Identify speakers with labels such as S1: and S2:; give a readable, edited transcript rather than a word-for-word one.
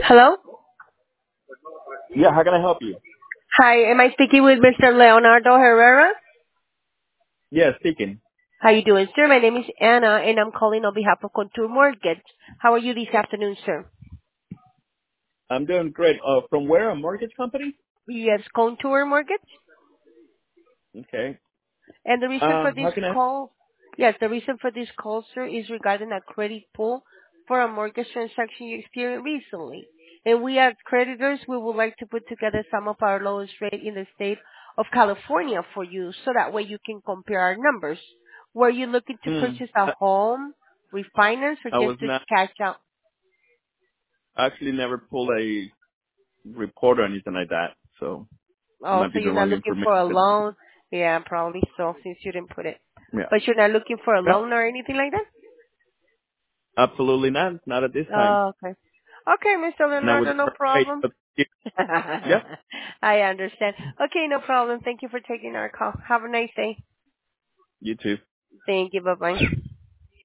S1: Hello?
S2: Yeah, how can I help you?
S1: Hi, am I speaking with Mr. Leonardo Herrera?
S2: Yeah, speaking.
S1: How you doing, sir? My name is Anna, and I'm calling on behalf of Contour Mortgage. How are you this afternoon, sir?
S2: I'm doing great. From where? A mortgage company?
S1: Yes, Contour Mortgage.
S2: Okay.
S1: And the reason for this
S2: How can I?
S1: call, yes, the reason for this call, sir, is regarding a credit pull for a mortgage transaction you experienced recently. And we as creditors, we would like to put together some of our lowest rate in the state of California for you, so that way you can compare our numbers. Were you looking to
S2: Hmm.
S1: purchase a home, refinance, or
S2: I was
S1: just to
S2: not
S1: cash out?
S2: actually never pulled a report or anything like that, so it
S1: Oh,
S2: might
S1: so
S2: be the
S1: you're not
S2: wrong
S1: looking for a
S2: information.
S1: loan? Yeah, probably so, since you didn't put it.
S2: Yeah.
S1: But you're not looking for a
S2: No,
S1: loan or anything like that?
S2: absolutely not. Not at this time.
S1: Oh, okay. Okay, Mr.
S2: Not with
S1: Leonardo,
S2: the
S1: no
S2: current rate.
S1: problem.
S2: But yeah,
S1: I understand. Okay, no problem. Thank you for taking our call. Have a nice day.
S2: you too.
S1: Thank you. Bye-bye.